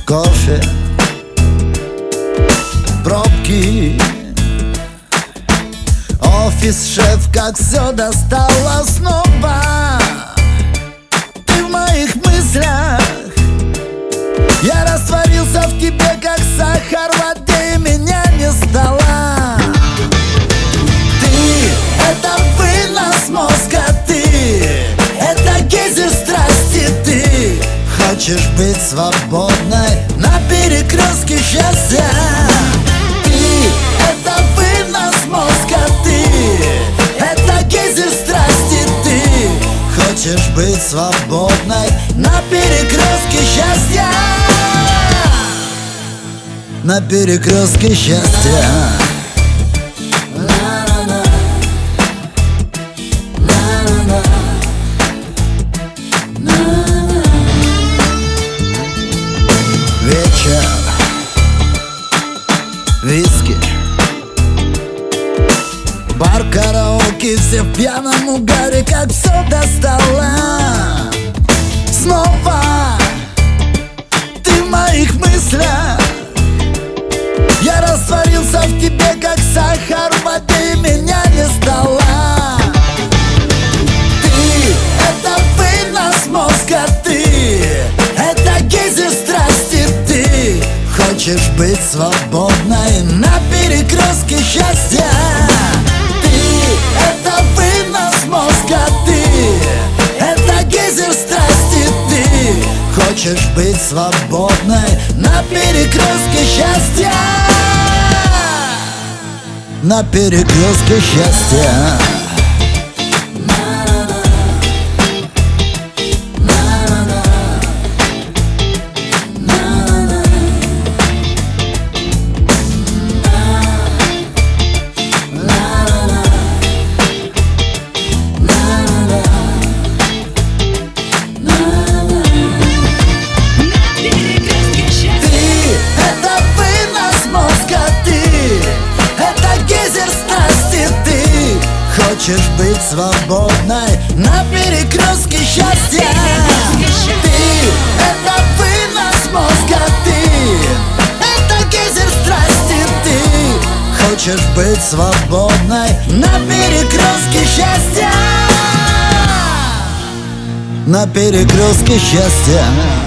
кофе, пробки, офис, шеф, как все достало снова. Ты в моих мыслях, я растворился в тебе, как сахар в воде, и меня не стало. Ты — это вынос мозга, ты — это гейзер страсти, ты хочешь быть свободной на перекрестке счастья. Ты — это вынос мозга, ты — это гейзер страсти, ты хочешь быть свободной на перекрестке счастья. На перекрестке счастья. Вечер, виски, бар, караоке, все в пьяном угаре, как все достало. Снова ты в моих мыслях, я растворился в тебе, как сахар в воде, и меня не стало. Ты — это вынос мозга, ты — это гейзер страсти, ты хочешь быть свободной на перекрестке счастья. Ты — это вынос мозга, ты — это гейзер страсти, ты хочешь быть свободной на перекрестке счастья. На перекрестке счастья. Хочешь быть свободной на перекрестке счастья. Ты — это вынос мозга, ты — это гейзер страсти, ты хочешь быть свободной на перекрестке счастья. На перекрестке счастья.